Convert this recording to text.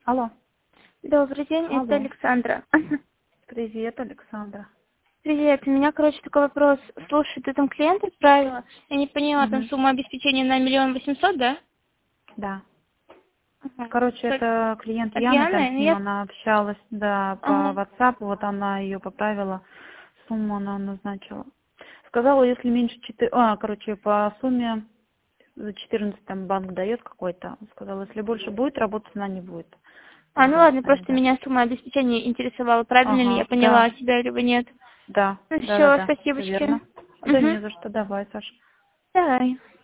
Алло. Добрый день, это Алло. Александра. Привет, Александра. Привет, у меня, такой вопрос. Слушай, ты там клиент отправила? Я не поняла, там Мгм. сумма обеспечения на 1 800 000, да? Да. Ага. Короче, Что, это клиент от Яны, там Яны? с Ну, ним она общалась, да, по Ага. WhatsApp, вот она ее поправила, сумму она назначила. Сказала, если меньше 4, короче, по сумме за 14 там банк дает какой-то. Сказала, если больше будет работать, она не будет Ну работать ладно, с нами, просто да. меня сумма обеспечения интересовала. Правильно ли я Ага, поняла да, тебя, либо нет? да, Ну да, да, все, да, все спасибочки. верно. Да не за что, давай, Саша. Давай.